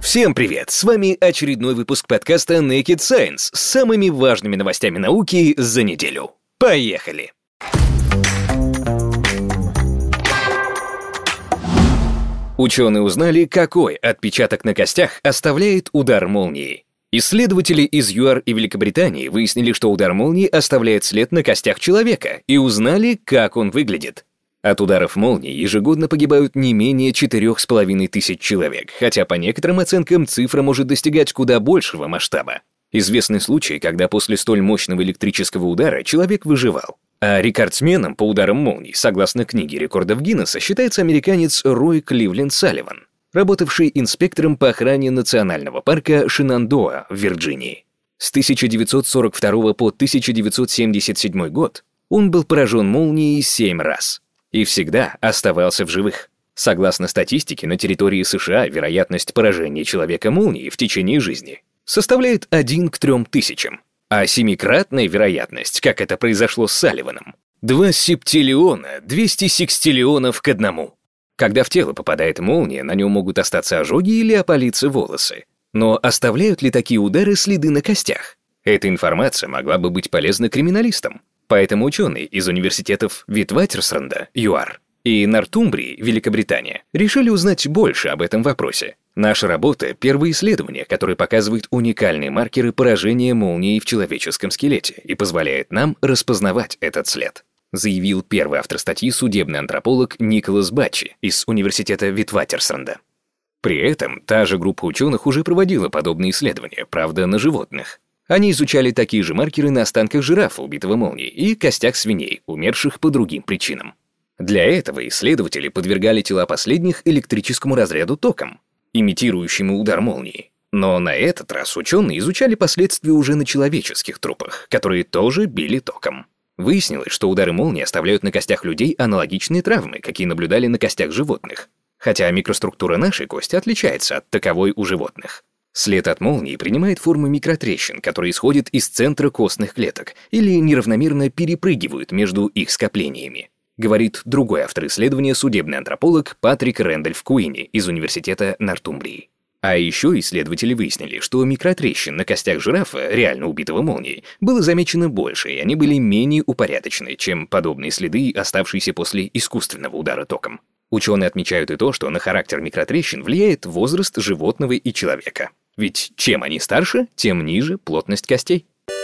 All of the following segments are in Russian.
Всем привет! С вами очередной выпуск подкаста Naked Science с самыми важными новостями науки за неделю. Поехали! Ученые узнали, какой отпечаток на костях оставляет удар молнии. Исследователи из ЮАР и Великобритании выяснили, что удар молнии оставляет след на костях человека, и узнали, как он выглядит. От ударов молнии ежегодно погибают не менее 4500 человек, хотя по некоторым оценкам цифра может достигать куда большего масштаба. Известны случаи, когда после столь мощного электрического удара человек выживал. А рекордсменом по ударам молний, согласно книге рекордов Гиннесса, считается американец Рой Кливленд Салливан, работавший инспектором по охране национального парка Шинандоа в Вирджинии. С 1942 по 1977 год он был поражен молнией 7 раз. И всегда оставался в живых. Согласно статистике, на территории США вероятность поражения человека молнией в течение жизни составляет 1 к 3000, а 7-кратная вероятность, как это произошло с Салливаном, 2 септиллиона 200 секстиллионов к 1. Когда в тело попадает молния, на нем могут остаться ожоги или опалиться волосы. Но оставляют ли такие удары следы на костях? Эта информация могла бы быть полезна криминалистам. Поэтому ученые из университетов Витватерсранда, ЮАР, и Нортумбрии, Великобритания, решили узнать больше об этом вопросе. Наша работа — первое исследование, которое показывает уникальные маркеры поражения молнией в человеческом скелете и позволяет нам распознавать этот след, заявил первый автор статьи судебный антрополог Николас Баччи из университета Витватерсранда. При этом та же группа ученых уже проводила подобные исследования, правда, на животных. Они изучали такие же маркеры на останках жирафа, убитого молнией, и костях свиней, умерших по другим причинам. Для этого исследователи подвергали тела последних электрическому разряду током, имитирующему удар молнии. Но на этот раз ученые изучали последствия уже на человеческих трупах, которые тоже били током. Выяснилось, что удары молнии оставляют на костях людей аналогичные травмы, какие наблюдали на костях животных, хотя микроструктура нашей кости отличается от таковой у животных. След от молнии принимает форму микротрещин, которые исходят из центра костных клеток или неравномерно перепрыгивают между их скоплениями, говорит другой автор исследования, судебный антрополог Патрик Рэндольф Куини из университета Нортумбрии. А еще исследователи выяснили, что микротрещин на костях жирафа, реально убитого молнией, было замечено больше, и они были менее упорядочены, чем подобные следы, оставшиеся после искусственного удара током. Ученые отмечают и то, что на характер микротрещин влияет возраст животного и человека. Ведь чем они старше, тем ниже плотность костей.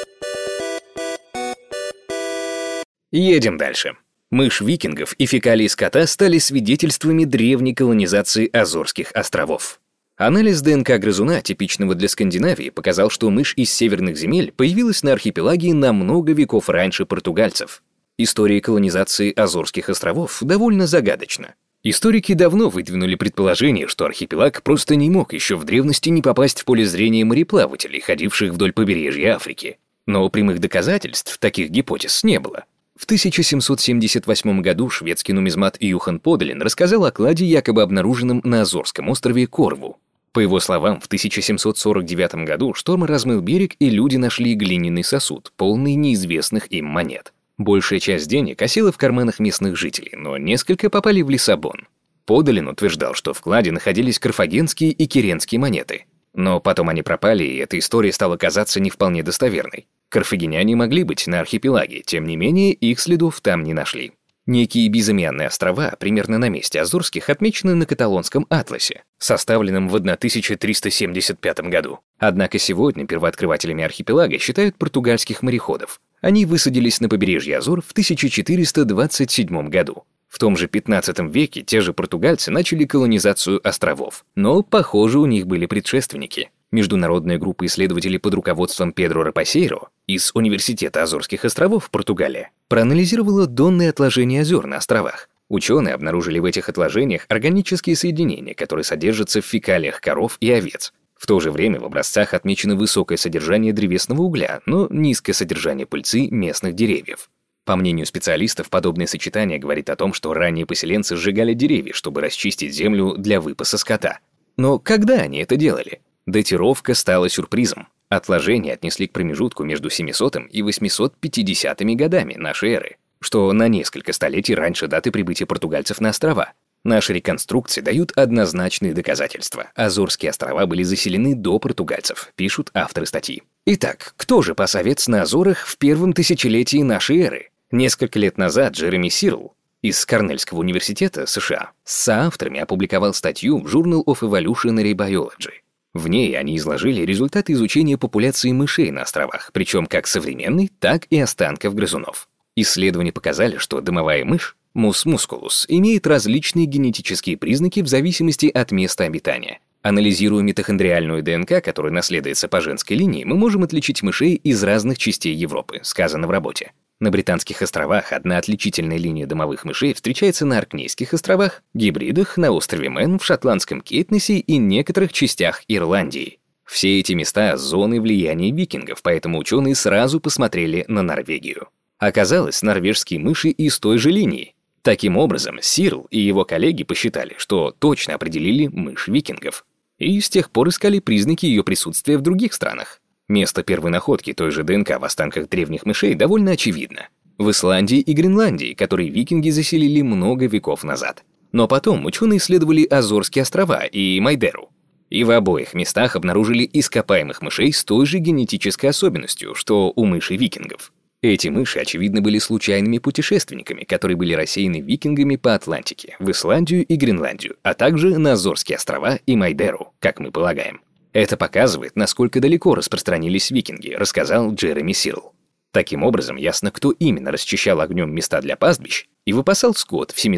Едем дальше. Мышь викингов и фекалии скота стали свидетельствами древней колонизации Азорских островов. Анализ ДНК грызуна, типичного для Скандинавии, показал, что мышь из северных земель появилась на архипелаге на много веков раньше португальцев. История колонизации Азорских островов довольно загадочна. Историки давно выдвинули предположение, что архипелаг просто не мог еще в древности не попасть в поле зрения мореплавателей, ходивших вдоль побережья Африки. Но прямых доказательств таких гипотез не было. В 1778 году шведский нумизмат Юхан Поделин рассказал о кладе, якобы обнаруженном на Азорском острове Корву. По его словам, в 1749 году шторм размыл берег, и люди нашли глиняный сосуд, полный неизвестных им монет. Большая часть денег осела в карманах местных жителей, но несколько попали в Лиссабон. Поделин утверждал, что в кладе находились карфагенские и киренские монеты. Но потом они пропали, и эта история стала казаться не вполне достоверной. Карфагеняне могли быть на архипелаге, тем не менее их следов там не нашли. Некие безымянные острова, примерно на месте Азорских, отмечены на каталонском атласе, составленном в 1375 году. Однако сегодня первооткрывателями архипелага считают португальских мореходов. Они высадились на побережье Азор в 1427 году. В том же 15 веке те же португальцы начали колонизацию островов, но, похоже, у них были предшественники. Международная группа исследователей под руководством Педро Рапасейро из Университета Азорских островов, Португалия, проанализировала донные отложения озер на островах. Ученые обнаружили в этих отложениях органические соединения, которые содержатся в фекалиях коров и овец. В то же время в образцах отмечено высокое содержание древесного угля, но низкое содержание пыльцы местных деревьев. По мнению специалистов, подобное сочетание говорит о том, что ранние поселенцы сжигали деревья, чтобы расчистить землю для выпаса скота. Но когда они это делали? Датировка стала сюрпризом. Отложения отнесли к промежутку между 700 и 850 годами нашей эры, что на несколько столетий раньше даты прибытия португальцев на острова. Наши реконструкции дают однозначные доказательства. Азорские острова были заселены до португальцев, пишут авторы статьи. Итак, кто же пас овец на Азорах в первом тысячелетии нашей эры? Несколько лет назад Джереми Сирл из Корнельского университета США с соавторами опубликовал статью в Journal of Evolutionary Biology. В ней они изложили результаты изучения популяции мышей на островах, причем как современной, так и останков грызунов. Исследования показали, что домовая мышь Mus musculus имеет различные генетические признаки в зависимости от места обитания. Анализируя митохондриальную ДНК, которая наследуется по женской линии, мы можем отличить мышей из разных частей Европы, сказано в работе. На Британских островах одна отличительная линия домовых мышей встречается на Оркнейских островах, Гибридах, на острове Мэн, в шотландском Кейтнессе и некоторых частях Ирландии. Все эти места — зоны влияния викингов, поэтому ученые сразу посмотрели на Норвегию. Оказалось, норвежские мыши из той же линии. Таким образом, Сирл и его коллеги посчитали, что точно определили мышь викингов. И с тех пор искали признаки ее присутствия в других странах. Место первой находки той же ДНК в останках древних мышей довольно очевидно. В Исландии и Гренландии, которые викинги заселили много веков назад. Но потом ученые исследовали Азорские острова и Майдеру. И в обоих местах обнаружили ископаемых мышей с той же генетической особенностью, что у мышей викингов. Эти мыши, очевидно, были случайными путешественниками, которые были рассеяны викингами по Атлантике, в Исландию и Гренландию, а также на Азорские острова и Майдеру, как мы полагаем. Это показывает, насколько далеко распространились викинги, рассказал Джереми Сирл. Таким образом, ясно, кто именно расчищал огнем места для пастбищ и выпасал скот в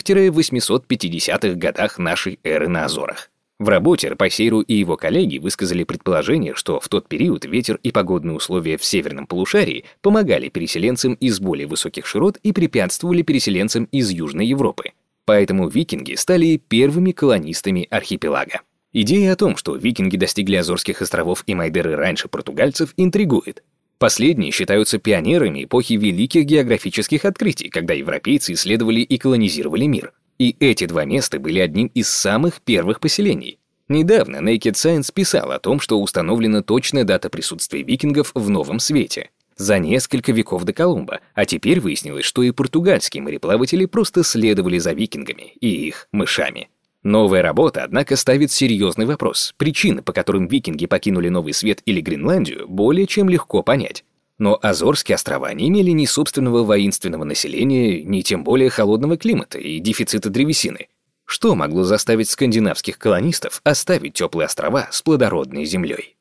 700-850-х годах нашей эры на Азорах. В работе Рапосейру и его коллеги высказали предположение, что в тот период ветер и погодные условия в северном полушарии помогали переселенцам из более высоких широт и препятствовали переселенцам из Южной Европы. Поэтому викинги стали первыми колонистами архипелага. Идея о том, что викинги достигли Азорских островов и Майдеры раньше португальцев, интригует. Последние считаются пионерами эпохи великих географических открытий, когда европейцы исследовали и колонизировали мир. И эти два места были одним из самых первых поселений. Недавно Naked Science писал о том, что установлена точная дата присутствия викингов в Новом Свете. За несколько веков до Колумба, а теперь выяснилось, что и португальские мореплаватели просто следовали за викингами и их мышами. Новая работа, однако, ставит серьезный вопрос. Причины, по которым викинги покинули Новый Свет или Гренландию, более чем легко понять. Но Азорские острова не имели ни собственного воинственного населения, ни тем более холодного климата и дефицита древесины. Что могло заставить скандинавских колонистов оставить теплые острова с плодородной землей?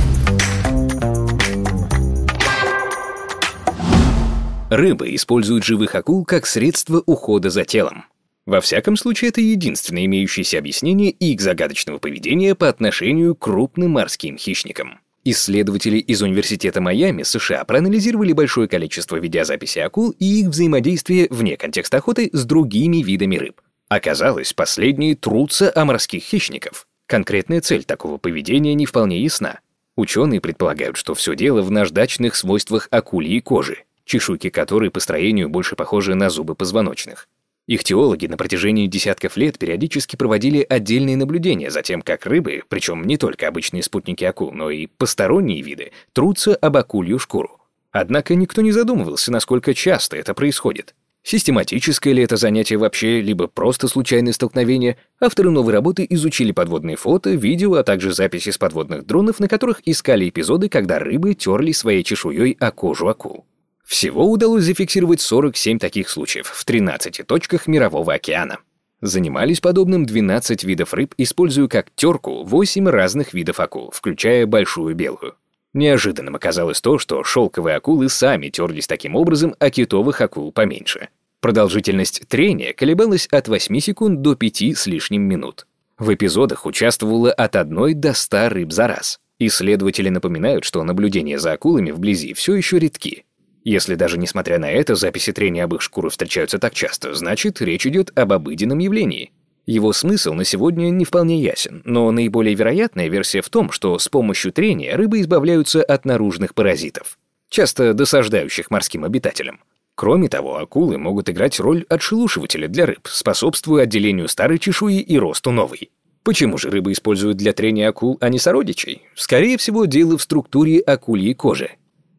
Рыбы используют живых акул как средство ухода за телом. Во всяком случае, это единственное имеющееся объяснение их загадочного поведения по отношению к крупным морским хищникам. Исследователи из Университета Майами, США, проанализировали большое количество видеозаписей акул и их взаимодействие вне контекста охоты с другими видами рыб. Оказалось, последние трутся о морских хищников. Конкретная цель такого поведения не вполне ясна. Ученые предполагают, что все дело в наждачных свойствах акульей кожи, чешуйки которой по строению больше похожи на зубы позвоночных. Ихтиологи на протяжении десятков лет периодически проводили отдельные наблюдения за тем, как рыбы, причем не только обычные спутники акул, но и посторонние виды, трутся об акулью шкуру. Однако никто не задумывался, насколько часто это происходит. Систематическое ли это занятие вообще, либо просто случайное столкновение, авторы новой работы изучили подводные фото, видео, а также записи с подводных дронов, на которых искали эпизоды, когда рыбы терли своей чешуей о кожу акул. Всего удалось зафиксировать 47 таких случаев в 13 точках Мирового океана. Занимались подобным 12 видов рыб, используя как терку 8 разных видов акул, включая большую белую. Неожиданным оказалось то, что шелковые акулы сами терлись таким образом, а китовых акул поменьше. Продолжительность трения колебалась от 8 секунд до 5 с лишним минут. В эпизодах участвовало от 1 до 100 рыб за раз. Исследователи напоминают, что наблюдения за акулами вблизи все еще редки. Если даже несмотря на это записи трения об их шкуру встречаются так часто, значит, речь идет об обыденном явлении. Его смысл на сегодня не вполне ясен, но наиболее вероятная версия в том, что с помощью трения рыбы избавляются от наружных паразитов, часто досаждающих морским обитателям. Кроме того, акулы могут играть роль отшелушивателя для рыб, способствуя отделению старой чешуи и росту новой. Почему же рыбы используют для трения акул, а не сородичей? Скорее всего, дело в структуре акульей кожи.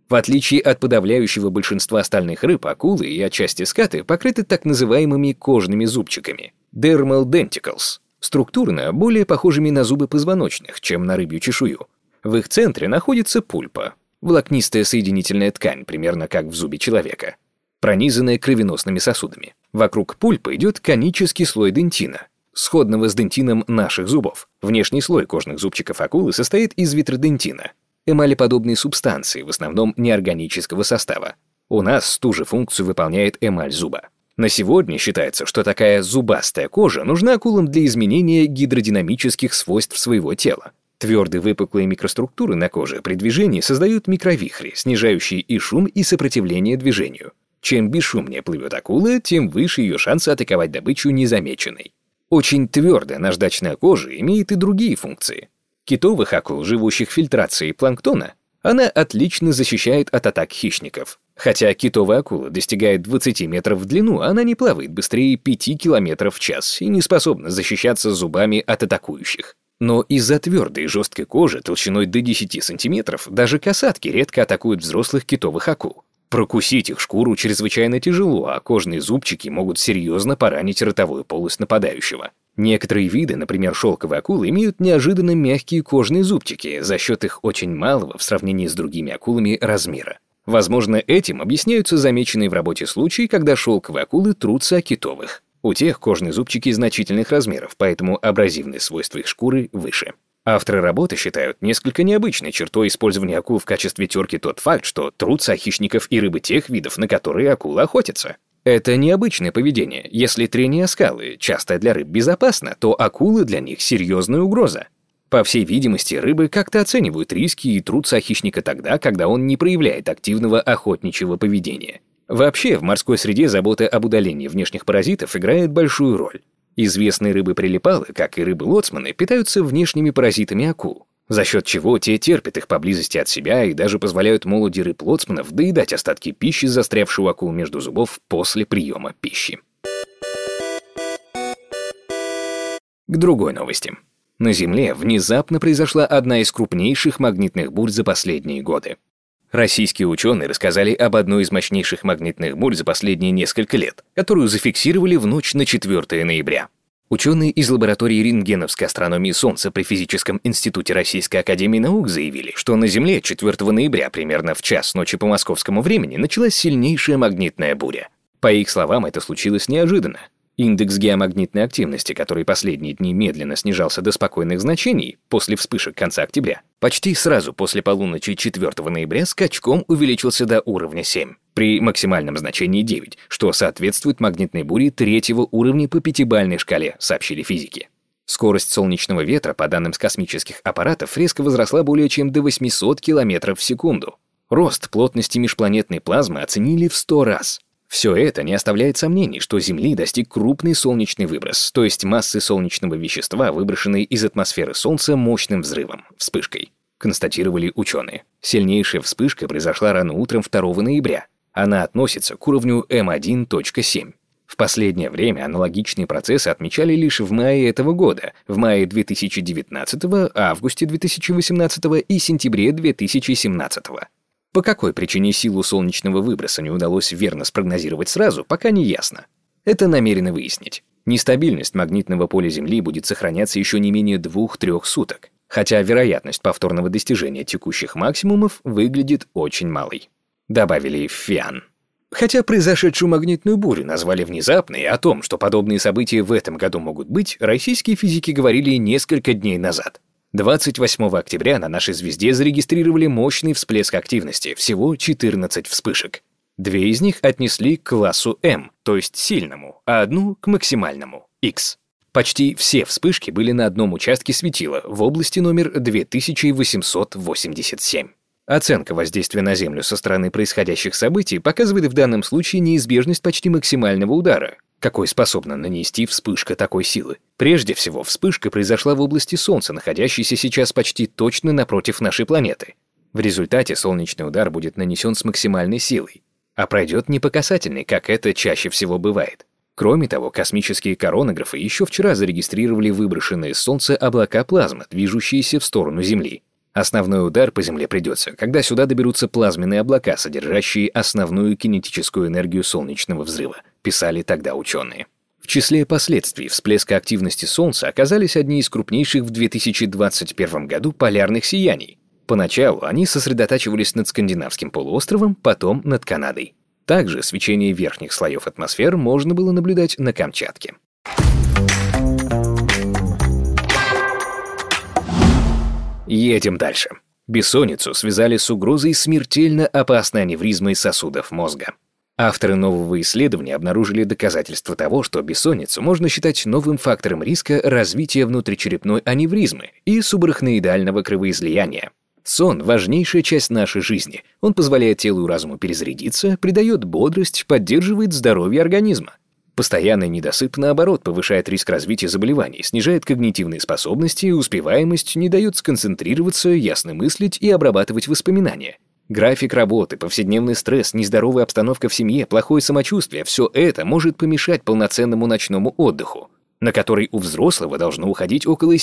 В отличие от подавляющего большинства остальных рыб, акулы и отчасти скаты покрыты так называемыми кожными зубчиками – dermal denticles, структурно более похожими на зубы позвоночных, чем на рыбью чешую. В их центре находится пульпа – волокнистая соединительная ткань, примерно как в зубе человека, пронизанная кровеносными сосудами. Вокруг пульпы идет конический слой дентина, сходного с дентином наших зубов. Внешний слой кожных зубчиков акулы состоит из витродентина – эмалеподобные субстанции, в основном неорганического состава. У нас ту же функцию выполняет эмаль зуба. На сегодня считается, что такая зубастая кожа нужна акулам для изменения гидродинамических свойств своего тела. Твердые выпуклые микроструктуры на коже при движении создают микровихри, снижающие и шум, и сопротивление движению. Чем бесшумнее плывет акула, тем выше ее шансы атаковать добычу незамеченной. Очень твердая наждачная кожа имеет и другие функции. Китовых акул, живущих фильтрацией планктона, она отлично защищает от атак хищников. Хотя китовая акула достигает 20 метров в длину, она не плавает быстрее 5 километров в час и не способна защищаться зубами от атакующих. Но из-за твердой и жесткой кожи толщиной до 10 сантиметров даже касатки редко атакуют взрослых китовых акул. Прокусить их шкуру чрезвычайно тяжело, а кожные зубчики могут серьезно поранить ротовую полость нападающего. Некоторые виды, например, шелковые акулы, имеют неожиданно мягкие кожные зубчики за счет их очень малого в сравнении с другими акулами размера. Возможно, этим объясняются замеченные в работе случаи, когда шелковые акулы трутся о китовых. У тех кожные зубчики значительных размеров, поэтому абразивные свойства их шкуры выше. Авторы работы считают несколько необычной чертой использования акул в качестве терки тот факт, что трутся о хищников и рыбы тех видов, на которые акулы охотятся. Это необычное поведение. Если трение о скалы, часто для рыб, безопасно, то акулы для них серьезная угроза. По всей видимости, рыбы как-то оценивают риски и трутся о хищника тогда, когда он не проявляет активного охотничьего поведения. Вообще, в морской среде забота об удалении внешних паразитов играет большую роль. Известные рыбы-прилипалы, как и рыбы-лоцманы, питаются внешними паразитами акул, за счет чего те терпят их поблизости от себя и даже позволяют молоди рыб-лоцманов доедать остатки пищи, застрявшей у акул между зубов после приема пищи. К другой новости. На Земле внезапно произошла одна из крупнейших магнитных бурь за последние годы. Российские ученые рассказали об одной из мощнейших магнитных бурь за последние несколько лет, которую зафиксировали в ночь на 4 ноября. Ученые из лаборатории рентгеновской астрономии Солнца при Физическом институте Российской академии наук заявили, что на Земле 4 ноября примерно в час ночи по московскому времени началась сильнейшая магнитная буря. По их словам, это случилось неожиданно. Индекс геомагнитной активности, который последние дни медленно снижался до спокойных значений после вспышек конца октября, почти сразу после полуночи 4 ноября скачком увеличился до уровня 7, при максимальном значении 9, что соответствует магнитной буре 3-го уровня по 5-бальной шкале, сообщили физики. Скорость солнечного ветра, по данным с космических аппаратов, резко возросла более чем до 800 км в секунду. Рост плотности межпланетной плазмы оценили в 100 раз. Все это не оставляет сомнений, что Земли достиг крупный солнечный выброс, то есть массы солнечного вещества, выброшенной из атмосферы Солнца мощным взрывом, вспышкой, констатировали ученые. Сильнейшая вспышка произошла рано утром 2 ноября. Она относится к уровню М1.7. В последнее время аналогичные процессы отмечали лишь в мае этого года, в мае 2019, августе 2018 и сентябре 2017. По какой причине силу солнечного выброса не удалось верно спрогнозировать сразу, пока не ясно. Это намерены выяснить. Нестабильность магнитного поля Земли будет сохраняться еще не менее 2-3 суток, хотя вероятность повторного достижения текущих максимумов выглядит очень малой. Добавили в ФИАН. Хотя произошедшую магнитную бурю назвали внезапной, и о том, что подобные события в этом году могут быть, российские физики говорили несколько дней назад. 28 октября на нашей звезде зарегистрировали мощный всплеск активности, всего 14 вспышек. 2 из них отнесли к классу М, то есть сильному, а одну к максимальному, X. Почти все вспышки были на одном участке светила в области номер 2887. Оценка воздействия на Землю со стороны происходящих событий показывает в данном случае неизбежность почти максимального удара, какой способна нанести вспышка такой силы. Прежде всего, вспышка произошла в области Солнца, находящейся сейчас почти точно напротив нашей планеты. В результате солнечный удар будет нанесен с максимальной силой, а пройдет не по касательной, как это чаще всего бывает. Кроме того, космические коронографы еще вчера зарегистрировали выброшенные с Солнца облака плазмы, движущиеся в сторону Земли. Основной удар по Земле придется, когда сюда доберутся плазменные облака, содержащие основную кинетическую энергию солнечного взрыва, писали тогда ученые. В числе последствий всплеска активности Солнца оказались одни из крупнейших в 2021 году полярных сияний. Поначалу они сосредотачивались над Скандинавским полуостровом, потом над Канадой. Также свечение верхних слоев атмосфер можно было наблюдать на Камчатке. Едем дальше. Бессонницу связали с угрозой смертельно опасной аневризмы сосудов мозга. Авторы нового исследования обнаружили доказательства того, что бессонницу можно считать новым фактором риска развития внутричерепной аневризмы и субарахноидального кровоизлияния. Сон – важнейшая часть нашей жизни. Он позволяет телу и разуму перезарядиться, придает бодрость, поддерживает здоровье организма. Постоянный недосып, наоборот, повышает риск развития заболеваний, снижает когнитивные способности, успеваемость, не дает сконцентрироваться, ясно мыслить и обрабатывать воспоминания. График работы, повседневный стресс, нездоровая обстановка в семье, плохое самочувствие – все это может помешать полноценному ночному отдыху, на который у взрослого должно уходить около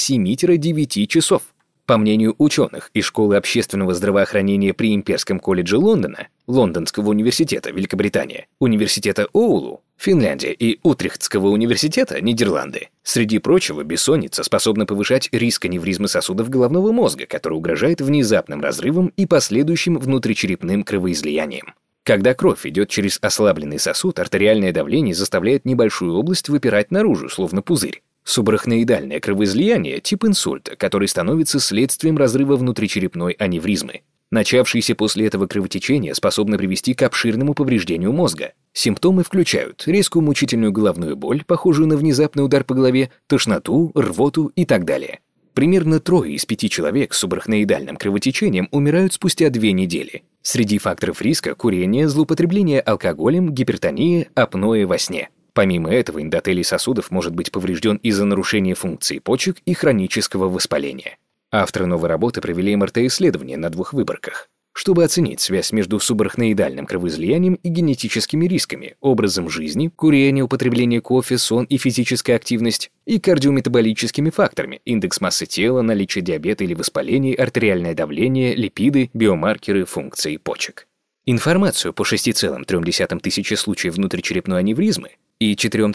7-9 часов. По мнению ученых из Школы общественного здравоохранения при Имперском колледже Лондона, Лондонского университета, Великобритания, Университета Оулу, Финляндия и Утрехтского университета, Нидерланды, среди прочего, бессонница способна повышать риск аневризмы сосудов головного мозга, который угрожает внезапным разрывом и последующим внутричерепным кровоизлиянием. Когда кровь идет через ослабленный сосуд, артериальное давление заставляет небольшую область выпирать наружу, словно пузырь. Субарахноидальное кровоизлияние – тип инсульта, который становится следствием разрыва внутричерепной аневризмы. Начавшееся после этого кровотечение способно привести к обширному повреждению мозга. Симптомы включают резкую мучительную головную боль, похожую на внезапный удар по голове, тошноту, рвоту и так далее. Примерно 3 из 5 человек с субарахноидальным кровотечением умирают спустя 2 недели. Среди факторов риска – курение, злоупотребление алкоголем, гипертония, апноэ во сне. Помимо этого, эндотелий сосудов может быть поврежден из-за нарушения функции почек и хронического воспаления. Авторы новой работы провели МРТ-исследование на 2 выборках, чтобы оценить связь между субарахноидальным кровоизлиянием и генетическими рисками, образом жизни, курение, употребление кофе, сон и физическая активность, и кардиометаболическими факторами, индекс массы тела, наличие диабета или воспаления, артериальное давление, липиды, биомаркеры функции почек. Информацию по 6,3 тысячи случаев внутричерепной аневризмы и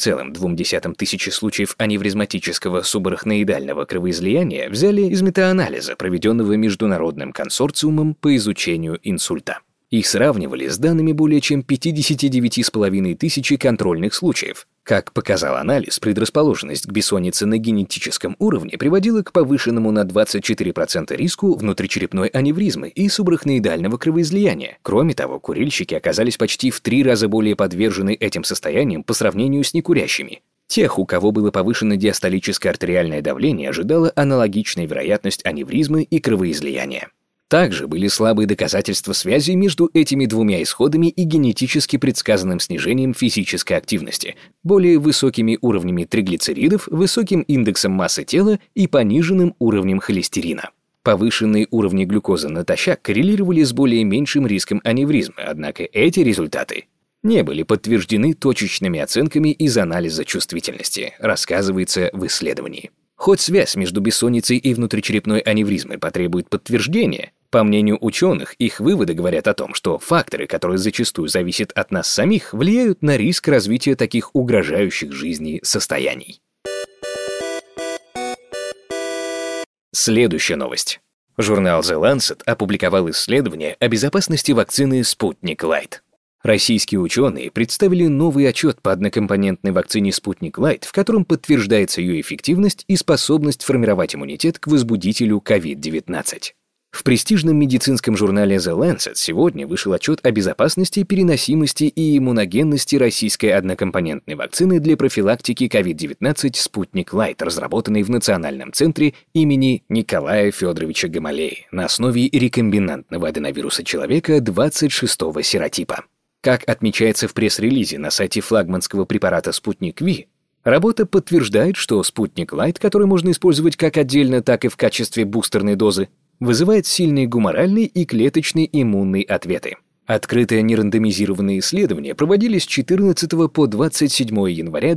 4,2 тысячи случаев аневризматического субарахноидального кровоизлияния взяли из метаанализа, проведенного Международным консорциумом по изучению инсульта. Их сравнивали с данными более чем 59,5 тысячи контрольных случаев. Как показал анализ, предрасположенность к бессоннице на генетическом уровне приводила к повышенному на 24% риску внутричерепной аневризмы и субарахноидального кровоизлияния. Кроме того, курильщики оказались почти в 3 раза более подвержены этим состояниям по сравнению с некурящими. Тех, у кого было повышено диастолическое артериальное давление, ожидала аналогичная вероятность аневризмы и кровоизлияния. Также были слабые доказательства связи между этими 2 исходами и генетически предсказанным снижением физической активности, более высокими уровнями триглицеридов, высоким индексом массы тела и пониженным уровнем холестерина. Повышенные уровни глюкозы натощак коррелировали с более меньшим риском аневризмы, однако эти результаты не были подтверждены точечными оценками из анализа чувствительности, рассказывается в исследовании. Хоть связь между бессонницей и внутричерепной аневризмой потребует подтверждения, по мнению ученых, их выводы говорят о том, что факторы, которые зачастую зависят от нас самих, влияют на риск развития таких угрожающих жизни состояний. Следующая новость. Журнал The Lancet опубликовал исследование о безопасности вакцины Sputnik Light. Российские ученые представили новый отчет по однокомпонентной вакцине Sputnik Light, в котором подтверждается ее эффективность и способность формировать иммунитет к возбудителю COVID-19. В престижном медицинском журнале The Lancet сегодня вышел отчет о безопасности, переносимости и иммуногенности российской однокомпонентной вакцины для профилактики COVID-19 Sputnik Light, разработанной в Национальном центре имени Николая Федоровича Гамалеи на основе рекомбинантного аденовируса человека 26-го серотипа. Как отмечается в пресс-релизе на сайте флагманского препарата Sputnik V, работа подтверждает, что Sputnik Light, который можно использовать как отдельно, так и в качестве бустерной дозы, вызывает сильные гуморальные и клеточные иммунные ответы. Открытые нерандомизированные исследования проводились с 14 по 27 января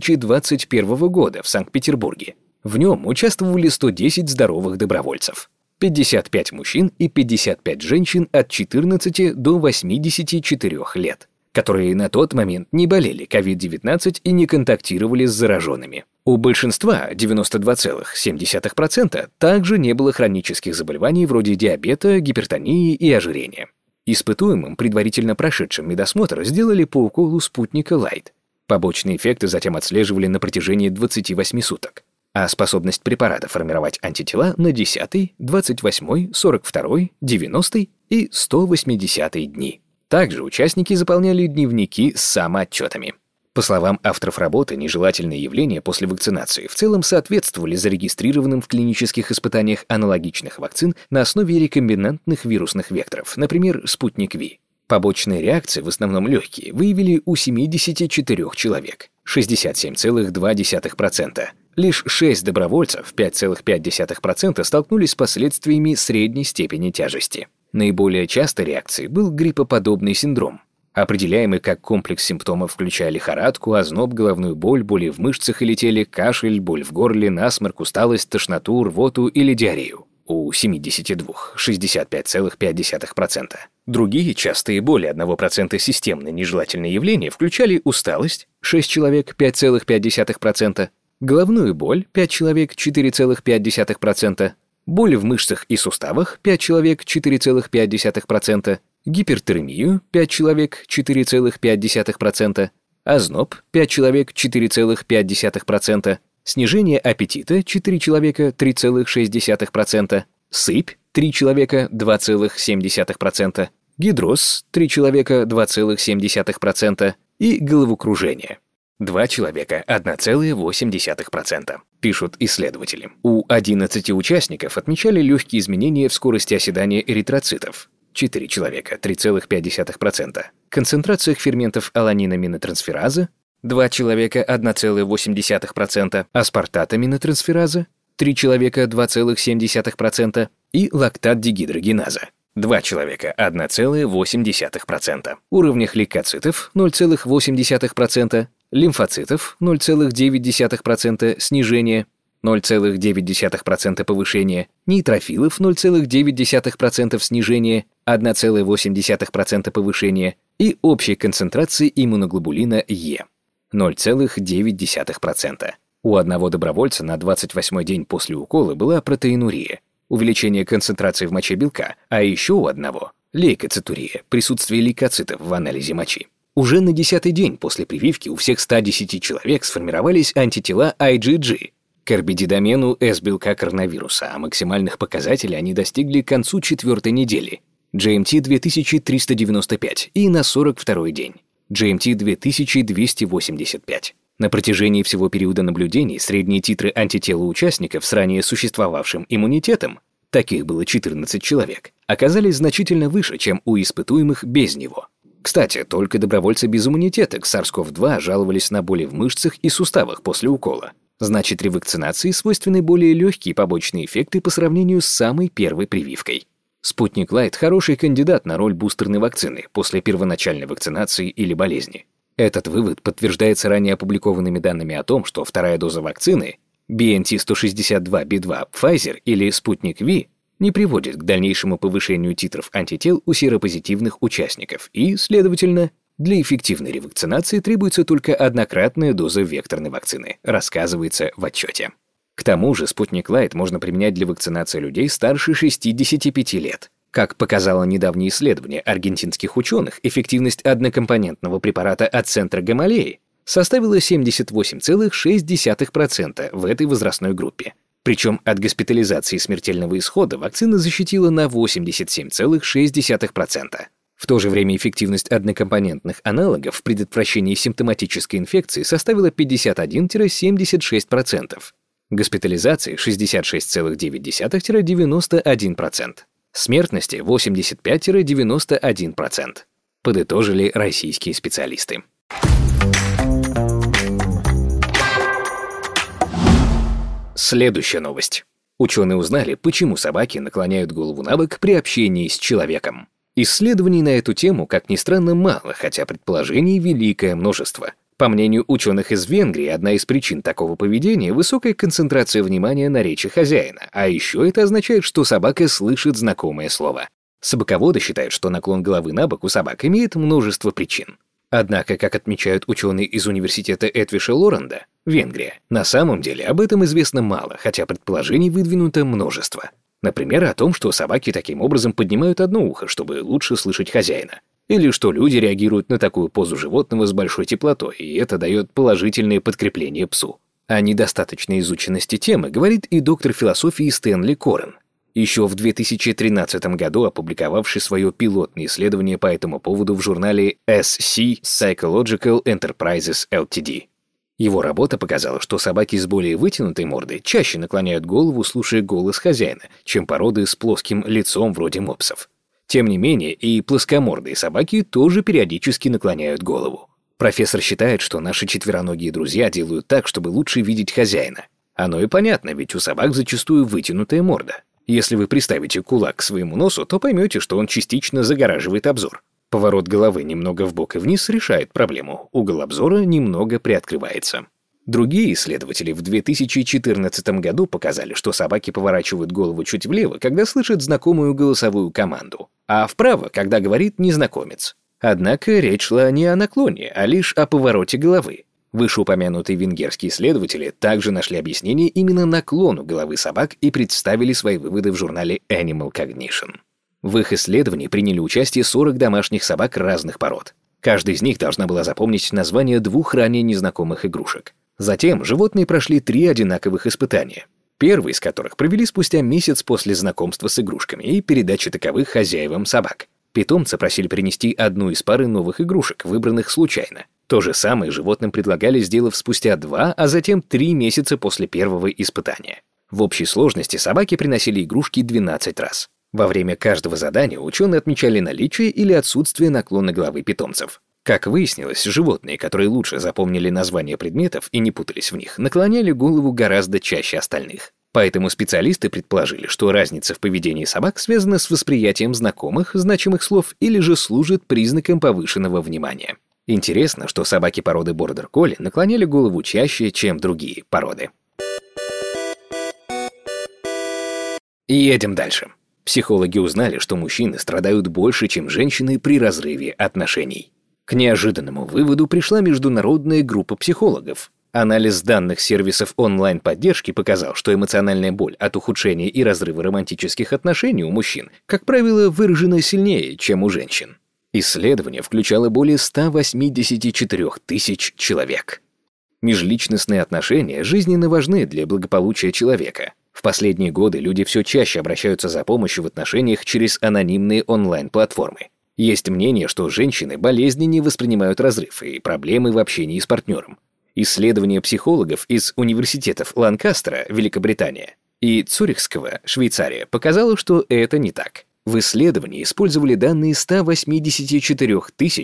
2021 года в Санкт-Петербурге. В нем участвовали 110 здоровых добровольцев. 55 мужчин и 55 женщин от 14 до 84 лет, которые на тот момент не болели COVID-19 и не контактировали с зараженными. У большинства, 92,7%, также не было хронических заболеваний вроде диабета, гипертонии и ожирения. Испытуемым, предварительно прошедшим медосмотр, сделали по уколу спутника Light. Побочные эффекты затем отслеживали на протяжении 28 суток, а способность препарата формировать антитела на 10-й, 28-й, 42-й, 90-й и 180-й дни. Также участники заполняли дневники с самоотчетами. По словам авторов работы, нежелательные явления после вакцинации в целом соответствовали зарегистрированным в клинических испытаниях аналогичных вакцин на основе рекомбинантных вирусных векторов, например, спутник Ви. Побочные реакции, в основном легкие, выявили у 74 человек, 67,2%. Лишь 6 добровольцев, 5,5%, столкнулись с последствиями средней степени тяжести. Наиболее частой реакцией был гриппоподобный синдром, определяемый как комплекс симптомов, включая лихорадку, озноб, головную боль, боли в мышцах или теле, кашель, боль в горле, насморк, усталость, тошноту, рвоту или диарею. У 72, 65,5%. Другие частые более 1% системные нежелательные явления включали усталость, 6 человек, 5,5%, головную боль, 5 человек, 4,5%, боль в мышцах и суставах, 5 человек, 4,5%, гипертермию, 5 человек, 4,5%, озноб, 5 человек, 4,5%, снижение аппетита, 4 человека, 3,6%, сыпь, 3 человека, 2,7%, гидроз, 3 человека, 2,7% и головокружение, 2 человека, 1,8%, пишут исследователи. У 11 участников отмечали легкие изменения в скорости оседания эритроцитов, 4 человека, 3,5%, концентрациях ферментов аланинаминотрансферазы, 2 человека, 1,8%, аспартатаминотрансфераза, 3 человека, 2,7% и лактат-дегидрогеназа, 2 человека, 1,8%. Уровнях лейкоцитов 0,8%, лимфоцитов 0,9% снижение, 0,9% повышение, нейтрофилов 0,9% снижение, 1,8% повышение и общей концентрации иммуноглобулина Е 0,9%. У одного добровольца на 28-й день после укола была протеинурия, увеличение концентрации в моче белка, а еще у одного – лейкоцитурия, присутствие лейкоцитов в анализе мочи. Уже на 10-й день после прививки у всех 110 человек сформировались антитела IgG к карбидидомену С-белка коронавируса, а максимальных показателей они достигли к концу 4-й недели – GMT 2395 и на 42-й день – GMT 2285. На протяжении всего периода наблюдений средние титры антител у участников с ранее существовавшим иммунитетом, таких было 14 человек, оказались значительно выше, чем у испытуемых без него. Кстати, только добровольцы без иммунитета к SARS-CoV-2 жаловались на боли в мышцах и суставах после укола. Значит, ревакцинации свойственны более легкие побочные эффекты по сравнению с самой первой прививкой. Спутник Light – хороший кандидат на роль бустерной вакцины после первоначальной вакцинации или болезни. Этот вывод подтверждается ранее опубликованными данными о том, что вторая доза вакцины BNT162b2 Pfizer или спутник Ви не приводит к дальнейшему повышению титров антител у серопозитивных участников и, следовательно, для эффективной ревакцинации требуется только однократная доза векторной вакцины, рассказывается в отчете. К тому же спутник Light можно применять для вакцинации людей старше 65 лет. Как показало недавнее исследование аргентинских ученых, эффективность однокомпонентного препарата от центра Гамалеи составила 78,6% в этой возрастной группе. Причем от госпитализации и смертельного исхода вакцина защитила на 87,6%. В то же время эффективность однокомпонентных аналогов в предотвращении симптоматической инфекции составила 51-76%. Госпитализации 66,9-91%. Смертности 85-91%. Подытожили российские специалисты. Следующая новость. Ученые узнали, почему собаки наклоняют голову на бок при общении с человеком. Исследований на эту тему, как ни странно, мало, хотя предположений великое множество. По мнению ученых из Венгрии, одна из причин такого поведения – высокая концентрация внимания на речи хозяина, а еще это означает, что собака слышит знакомое слово. Собаководы считают, что наклон головы на бок у собак имеет множество причин. Однако, как отмечают ученые из университета Этвиша Лоренда, Венгрия, на самом деле об этом известно мало, хотя предположений выдвинуто множество. Например, о том, что собаки таким образом поднимают одно ухо, чтобы лучше слышать хозяина. Или что люди реагируют на такую позу животного с большой теплотой, и это дает положительное подкрепление псу. О недостаточной изученности темы говорит и доктор философии Стэнли Корен, еще в 2013 году опубликовавший свое пилотное исследование по этому поводу в журнале SC Psychological Enterprises Ltd. Его работа показала, что собаки с более вытянутой мордой чаще наклоняют голову, слушая голос хозяина, чем породы с плоским лицом вроде мопсов. Тем не менее, и плоскомордые собаки тоже периодически наклоняют голову. Профессор считает, что наши четвероногие друзья делают так, чтобы лучше видеть хозяина. Оно и понятно, ведь у собак зачастую вытянутая морда. Если вы приставите кулак к своему носу, то поймете, что он частично загораживает обзор. Поворот головы немного вбок и вниз решает проблему, угол обзора немного приоткрывается. Другие исследователи в 2014 году показали, что собаки поворачивают голову чуть влево, когда слышат знакомую голосовую команду, а вправо, когда говорит незнакомец. Однако речь шла не о наклоне, а лишь о повороте головы. Вышеупомянутые венгерские исследователи также нашли объяснение именно наклону головы собак и представили свои выводы в журнале Animal Cognition. В их исследовании приняли участие 40 домашних собак разных пород. Каждая из них должна была запомнить название 2 ранее незнакомых игрушек. Затем животные прошли 3 одинаковых испытания. Первый из которых провели спустя месяц после знакомства с игрушками и передачи таковых хозяевам собак. Питомца просили принести одну из пары новых игрушек, выбранных случайно. То же самое животным предлагали, сделав спустя 2, а затем 3 месяца после первого испытания. В общей сложности собаки приносили игрушки 12 раз. Во время каждого задания ученые отмечали наличие или отсутствие наклона головы питомцев. Как выяснилось, животные, которые лучше запомнили названия предметов и не путались в них, наклоняли голову гораздо чаще остальных. Поэтому специалисты предположили, что разница в поведении собак связана с восприятием знакомых, значимых слов или же служит признаком повышенного внимания. Интересно, что собаки породы бордер-колли наклоняли голову чаще, чем другие породы. Едем дальше. Психологи узнали, что мужчины страдают больше, чем женщины при разрыве отношений. К неожиданному выводу пришла международная группа психологов. Анализ данных сервисов онлайн-поддержки показал, что эмоциональная боль от ухудшения и разрыва романтических отношений у мужчин, как правило, выражена сильнее, чем у женщин. Исследование включало более 184 тысяч человек. Межличностные отношения жизненно важны для благополучия человека. В последние годы люди все чаще обращаются за помощью в отношениях через анонимные онлайн-платформы. Есть мнение, что женщины болезненнее воспринимают разрыв и проблемы в общении с партнером. Исследование психологов из университетов Ланкастера, Великобритания, и Цюрихского, Швейцария, показало, что это не так. В исследовании использовали данные 184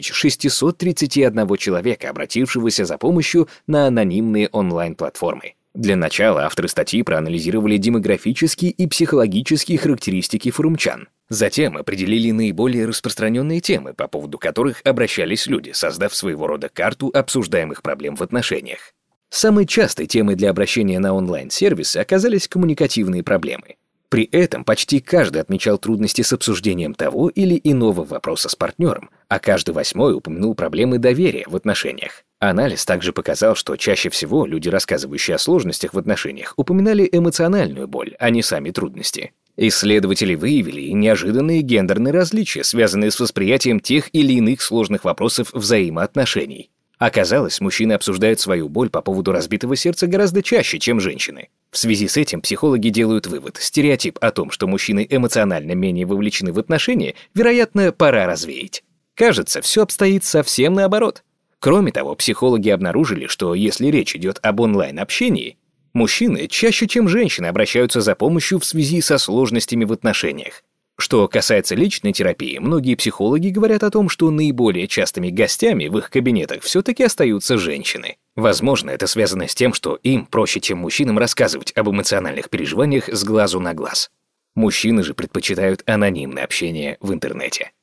631 человека, обратившегося за помощью на анонимные онлайн-платформы. Для начала авторы статьи проанализировали демографические и психологические характеристики форумчан. Затем определили наиболее распространенные темы, по поводу которых обращались люди, создав своего рода карту обсуждаемых проблем в отношениях. Самой частой темой для обращения на онлайн-сервисы оказались коммуникативные проблемы. При этом почти каждый отмечал трудности с обсуждением того или иного вопроса с партнером, а каждый 8-й упомянул проблемы доверия в отношениях. Анализ также показал, что чаще всего люди, рассказывающие о сложностях в отношениях, упоминали эмоциональную боль, а не сами трудности. Исследователи выявили и неожиданные гендерные различия, связанные с восприятием тех или иных сложных вопросов взаимоотношений. Оказалось, мужчины обсуждают свою боль по поводу разбитого сердца гораздо чаще, чем женщины. В связи с этим психологи делают вывод: стереотип о том, что мужчины эмоционально менее вовлечены в отношения, вероятно, пора развеять. Кажется, все обстоит совсем наоборот. Кроме того, психологи обнаружили, что если речь идет об онлайн-общении, мужчины чаще, чем женщины, обращаются за помощью в связи со сложностями в отношениях. Что касается личной терапии, многие психологи говорят о том, что наиболее частыми гостями в их кабинетах все-таки остаются женщины. Возможно, это связано с тем, что им проще, чем мужчинам, рассказывать об эмоциональных переживаниях с глазу на глаз. Мужчины же предпочитают анонимное общение в интернете.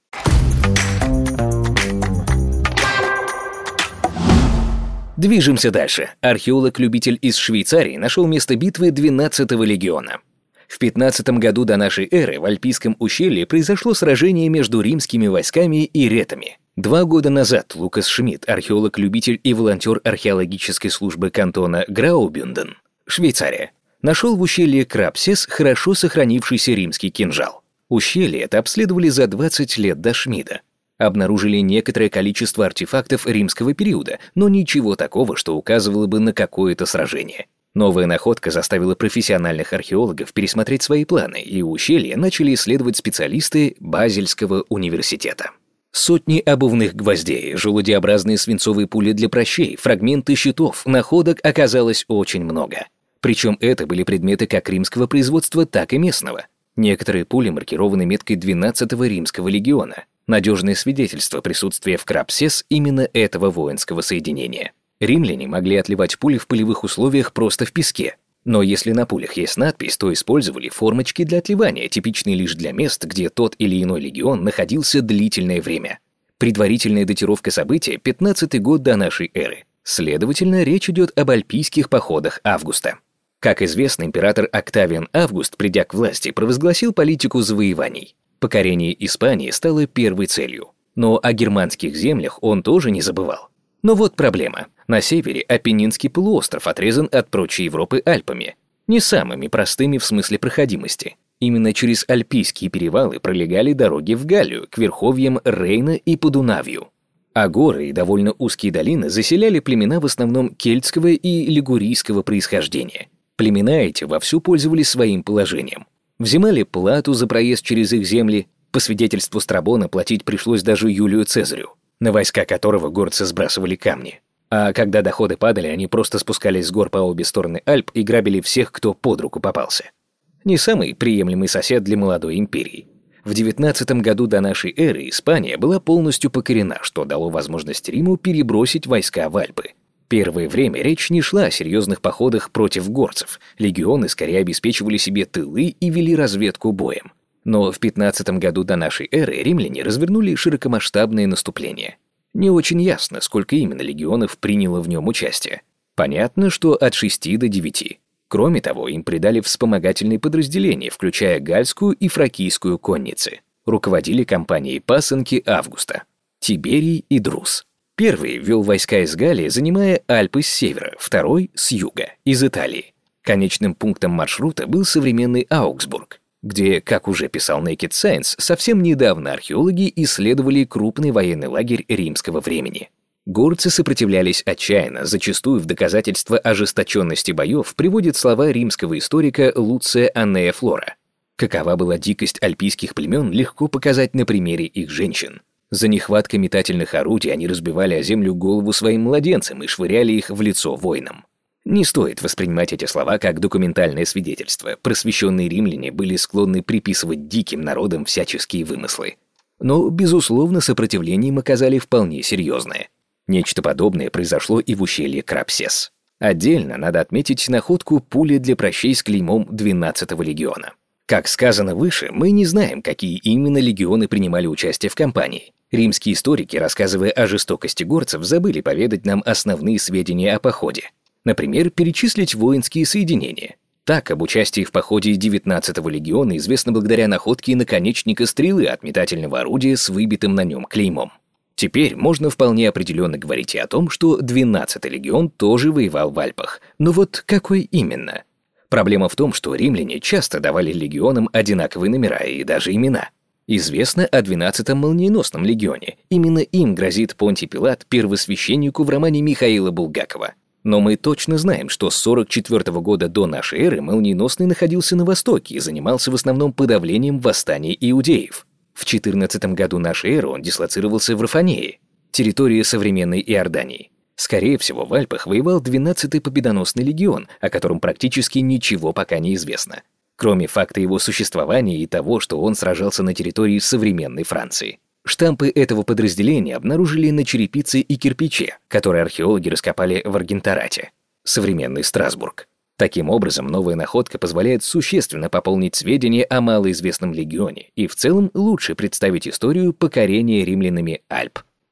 Движемся дальше. Археолог-любитель из Швейцарии нашел место битвы 12-го легиона. В 15 году до нашей эры в Альпийском ущелье произошло сражение между римскими войсками и ретами. 2 года назад Лукас Шмидт, археолог-любитель и волонтер археологической службы кантона Граубюнден, Швейцария, нашел в ущелье Крапсес хорошо сохранившийся римский кинжал. Ущелье это обследовали за 20 лет до Шмидта. Обнаружили некоторое количество артефактов римского периода, но ничего такого, что указывало бы на какое-то сражение. Новая находка заставила профессиональных археологов пересмотреть свои планы, и ущелье начали исследовать специалисты Базельского университета. Сотни обувных гвоздей, желудеобразные свинцовые пули для пращей, фрагменты щитов, находок оказалось очень много. Причем это были предметы как римского производства, так и местного. Некоторые пули маркированы меткой 12-го римского легиона. Надежное свидетельство присутствия в Крапсес именно этого воинского соединения. Римляне могли отливать пули в полевых условиях просто в песке. Но если на пулях есть надпись, то использовали формочки для отливания, типичные лишь для мест, где тот или иной легион находился длительное время. Предварительная датировка события – 15-й год до нашей эры. Следовательно, речь идет об альпийских походах Августа. Как известно, император Октавиан Август, придя к власти, провозгласил политику завоеваний. Покорение Испании стало первой целью. Но о германских землях он тоже не забывал. Но вот проблема. На севере Апеннинский полуостров отрезан от прочей Европы Альпами. Не самыми простыми в смысле проходимости. Именно через Альпийские перевалы пролегали дороги в Галлию, к верховьям Рейна и Подунавью. А горы и довольно узкие долины заселяли племена в основном кельтского и лигурийского происхождения. Племена эти вовсю пользовались своим положением. Взимали плату за проезд через их земли. По свидетельству Страбона платить пришлось даже Юлию Цезарю, на войска которого горцы сбрасывали камни. А когда доходы падали, они просто спускались с гор по обе стороны Альп и грабили всех, кто под руку попался. Не самый приемлемый сосед для молодой империи. В 19 году до нашей эры Испания была полностью покорена, что дало возможность Риму перебросить войска в Альпы. Первое время речь не шла о серьезных походах против горцев. Легионы скорее обеспечивали себе тылы и вели разведку боем. Но в 15 году до нашей эры римляне развернули широкомасштабное наступление. Не очень ясно, сколько именно легионов приняло в нем участие. Понятно, что от 6 до 9. Кроме того, им придали вспомогательные подразделения, включая гальскую и фракийскую конницы. Руководили кампанией пасынки Августа, Тиберий и Друс. Первый вел войска из Галлии, занимая Альпы с севера, второй — с юга, из Италии. Конечным пунктом маршрута был современный Аугсбург, где, как уже писал Naked Science, совсем недавно археологи исследовали крупный военный лагерь римского времени. Горцы сопротивлялись отчаянно, зачастую в доказательство ожесточенности боев приводят слова римского историка Луция Аннея Флора. Какова была дикость альпийских племен, легко показать на примере их женщин. За нехваткой метательных орудий они разбивали о землю голову своим младенцам и швыряли их в лицо воинам. Не стоит воспринимать эти слова как документальное свидетельство. Просвещенные римляне были склонны приписывать диким народам всяческие вымыслы. Но, безусловно, сопротивление им оказали вполне серьезное. Нечто подобное произошло и в ущелье Крапсес. Отдельно надо отметить находку пули для пращей с клеймом 12-го легиона. Как сказано выше, мы не знаем, какие именно легионы принимали участие в кампании. Римские историки, рассказывая о жестокости горцев, забыли поведать нам основные сведения о походе. Например, перечислить воинские соединения. Так, об участии в походе 19-го легиона известно благодаря находке наконечника стрелы от метательного орудия с выбитым на нем клеймом. Теперь можно вполне определенно говорить и о том, что 12-й легион тоже воевал в Альпах. Но вот какой именно? Проблема в том, что римляне часто давали легионам одинаковые номера и даже имена. Известно о 12-м молниеносном легионе. Именно им грозит Понтий Пилат первосвященнику в романе Михаила Булгакова. Но мы точно знаем, что с 44 года до нашей эры молниеносный находился на востоке и занимался в основном подавлением восстаний иудеев. В 14 году нашей эры он дислоцировался в Рафанее, территории современной Иордании. Скорее всего, в Альпах воевал 12-й победоносный легион, о котором практически ничего пока не известно, кроме факта его существования и того, что он сражался на территории современной Франции. Штампы этого подразделения обнаружили на черепице и кирпиче, которые археологи раскопали в Аргентарате, современный Страсбург. Таким образом, новая находка позволяет существенно пополнить сведения о малоизвестном легионе и в целом лучше представить историю покорения римлянами Альп.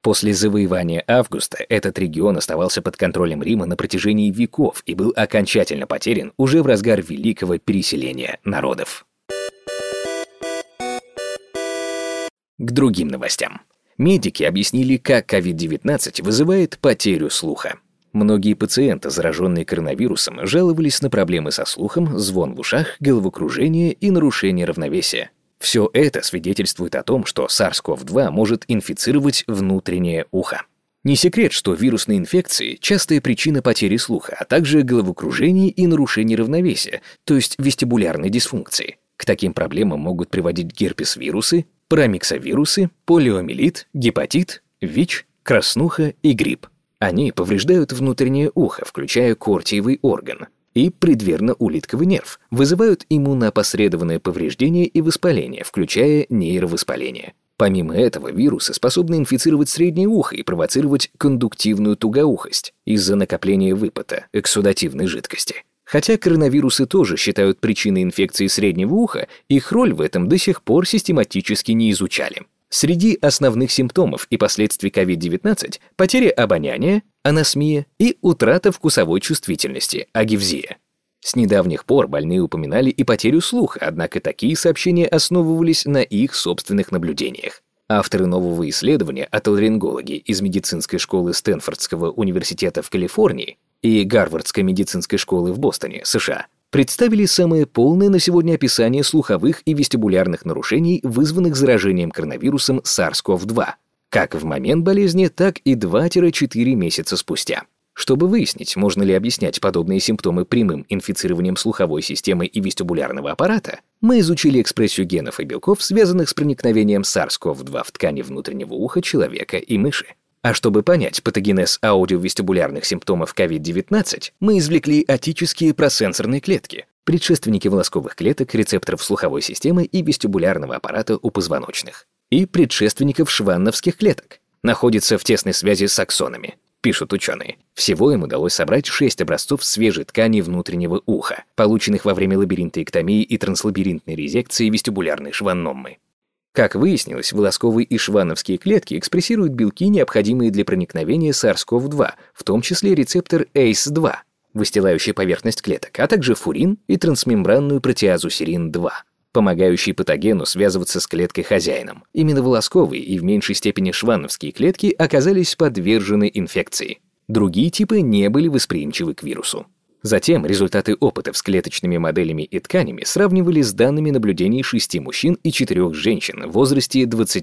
После завоевания Августа этот регион оставался под контролем Рима на протяжении веков и был окончательно потерян уже в разгар великого переселения народов. К другим новостям. Медики объяснили, как COVID-19 вызывает потерю слуха. Многие пациенты, зараженные коронавирусом, жаловались на проблемы со слухом, звон в ушах, головокружение и нарушение равновесия. Все это свидетельствует о том, что SARS-CoV-2 может инфицировать внутреннее ухо. Не секрет, что вирусные инфекции – частая причина потери слуха, а также головокружения и нарушения равновесия, то есть вестибулярной дисфункции. К таким проблемам могут приводить герпес-вирусы, парамиксовирусы, полиомиелит, гепатит, ВИЧ, краснуха и грипп. Они повреждают внутреннее ухо, включая кортиевый орган, и предверно-улитковый нерв, вызывают иммуноопосредованное повреждение и воспаление, включая нейровоспаление. Помимо этого, вирусы способны инфицировать среднее ухо и провоцировать кондуктивную тугоухость из-за накопления выпота, эксудативной жидкости. Хотя коронавирусы тоже считают причиной инфекции среднего уха, их роль в этом до сих пор систематически не изучали. Среди основных симптомов и последствий COVID-19 – потеря обоняния, аносмия и утрата вкусовой чувствительности, агефзия. С недавних пор больные упоминали и потерю слуха, однако такие сообщения основывались на их собственных наблюдениях. Авторы нового исследования, отоларингологи из медицинской школы Стэнфордского университета в Калифорнии и Гарвардской медицинской школы в Бостоне, США, представили самое полное на сегодня описание слуховых и вестибулярных нарушений, вызванных заражением коронавирусом SARS-CoV-2, как в момент болезни, так и 2-4 месяца спустя. Чтобы выяснить, можно ли объяснять подобные симптомы прямым инфицированием слуховой системы и вестибулярного аппарата, мы изучили экспрессию генов и белков, связанных с проникновением SARS-CoV-2 в ткани внутреннего уха человека и мыши. А чтобы понять патогенез аудиовестибулярных симптомов COVID-19, мы извлекли отические просенсорные клетки, предшественники волосковых клеток, рецепторов слуховой системы и вестибулярного аппарата у позвоночных, и предшественников шванновских клеток, находятся в тесной связи с аксонами, пишут ученые. Всего им удалось собрать 6 образцов свежей ткани внутреннего уха, полученных во время лабиринтоэктомии и транслабиринтной резекции вестибулярной шванномы. Как выяснилось, волосковые и шванновские клетки экспрессируют белки, необходимые для проникновения SARS-CoV-2, в том числе рецептор ACE2, выстилающий поверхность клеток, а также фурин и трансмембранную протеазу серин-2, помогающие патогену связываться с клеткой-хозяином. Именно волосковые и в меньшей степени шванновские клетки оказались подвержены инфекции. Другие типы не были восприимчивы к вирусу. Затем результаты опытов с клеточными моделями и тканями сравнивали с данными наблюдений 6 мужчин и 4 женщин в возрасте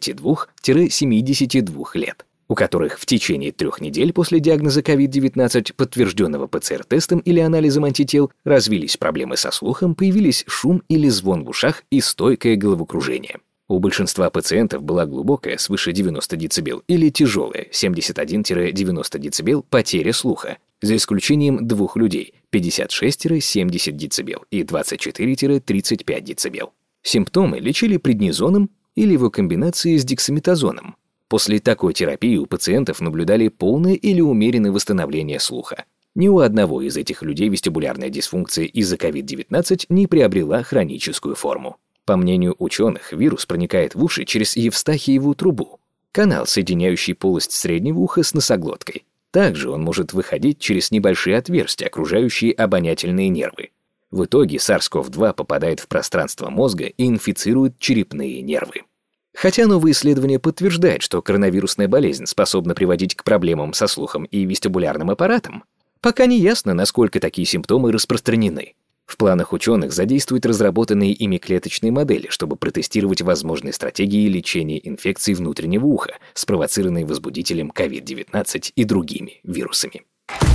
22-72 лет, у которых в течение 3 недель после диагноза COVID-19, подтвержденного ПЦР-тестом или анализом антител, развились проблемы со слухом, появились шум или звон в ушах и стойкое головокружение. У большинства пациентов была глубокая, свыше 90 дБ, или тяжелая, 71-90 дБ, потеря слуха, за исключением 2 людей, 56-70 дБ и 24-35 дБ. Симптомы лечили преднизоном или его комбинацией с дексаметазоном. После такой терапии у пациентов наблюдали полное или умеренное восстановление слуха. Ни у одного из этих людей вестибулярная дисфункция из-за COVID-19 не приобрела хроническую форму. По мнению ученых, вирус проникает в уши через Евстахиеву трубу, канал, соединяющий полость среднего уха с носоглоткой. Также он может выходить через небольшие отверстия, окружающие обонятельные нервы. В итоге SARS-CoV-2 попадает в пространство мозга и инфицирует черепные нервы. Хотя новые исследования подтверждают, что коронавирусная болезнь способна приводить к проблемам со слухом и вестибулярным аппаратом, пока не ясно, насколько такие симптомы распространены. В планах ученых задействовать разработанные ими клеточные модели, чтобы протестировать возможные стратегии лечения инфекций внутреннего уха, спровоцированной возбудителем COVID-19 и другими вирусами.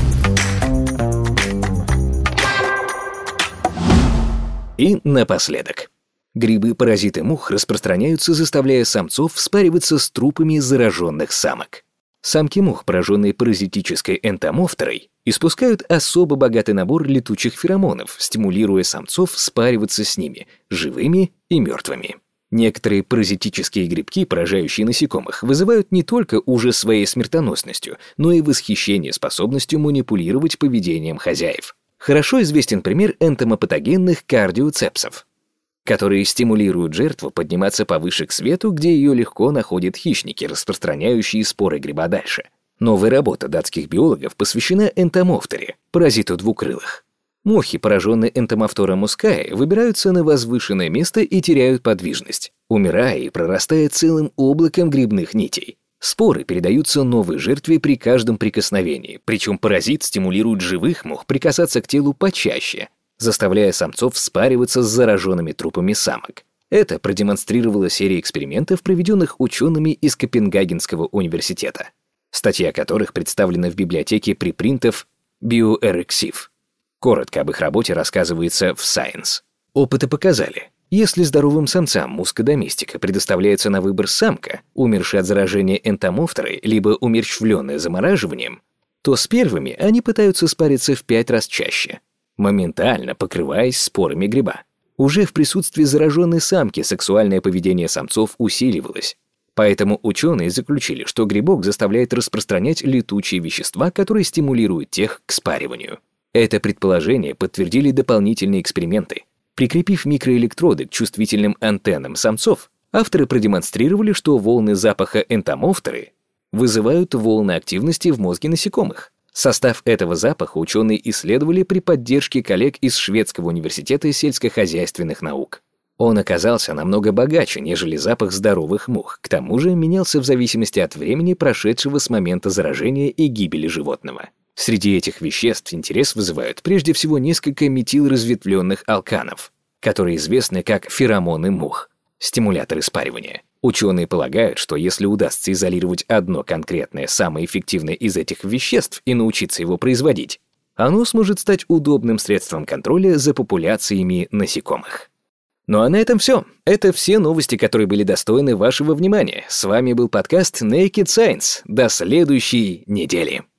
И напоследок. Грибы-паразиты мух распространяются, заставляя самцов спариваться с трупами зараженных самок. Самки мух, пораженные паразитической энтомофторой, испускают особо богатый набор летучих феромонов, стимулируя самцов спариваться с ними, живыми и мертвыми. Некоторые паразитические грибки, поражающие насекомых, вызывают не только ужас своей смертоносностью, но и восхищение способностью манипулировать поведением хозяев. Хорошо известен пример энтомопатогенных кардиоцепсов. которые стимулируют жертву подниматься повыше к свету, где ее легко находят хищники, распространяющие споры гриба дальше. Новая работа датских биологов посвящена энтомофторе, паразиту двукрылых. Мухи, пораженные энтомофтором мускаe, выбираются на возвышенное место и теряют подвижность, умирая и прорастая целым облаком грибных нитей. Споры передаются новой жертве при каждом прикосновении, причем паразит стимулирует живых мух прикасаться к телу почаще, заставляя самцов спариваться с зараженными трупами самок. Это продемонстрировала серия экспериментов, проведенных учеными из Копенгагенского университета, статьи о которых представлена в библиотеке препринтов BioRxiv. Коротко об их работе рассказывается в Science. Опыты показали, если здоровым самцам муска доместика предоставляется на выбор самка, умершая от заражения энтомофторой, либо умерщвленная замораживанием, то с первыми они пытаются спариться в 5 раз чаще, моментально покрываясь спорами гриба. Уже в присутствии зараженной самки сексуальное поведение самцов усиливалось. Поэтому ученые заключили, что грибок заставляет распространять летучие вещества, которые стимулируют тех к спариванию. Это предположение подтвердили дополнительные эксперименты. Прикрепив микроэлектроды к чувствительным антеннам самцов, авторы продемонстрировали, что волны запаха энтомофторы вызывают волны активности в мозге насекомых. Состав этого запаха ученые исследовали при поддержке коллег из Шведского университета сельскохозяйственных наук. Он оказался намного богаче, нежели запах здоровых мух, к тому же менялся в зависимости от времени, прошедшего с момента заражения и гибели животного. Среди этих веществ интерес вызывают прежде всего несколько метилразветвленных алканов, которые известны как феромоны мух, стимуляторы спаривания. Ученые полагают, что если удастся изолировать одно конкретное, самое эффективное из этих веществ и научиться его производить, оно сможет стать удобным средством контроля за популяциями насекомых. Ну а на этом все. Это все новости, которые были достойны вашего внимания. С вами был подкаст Naked Science. До следующей недели.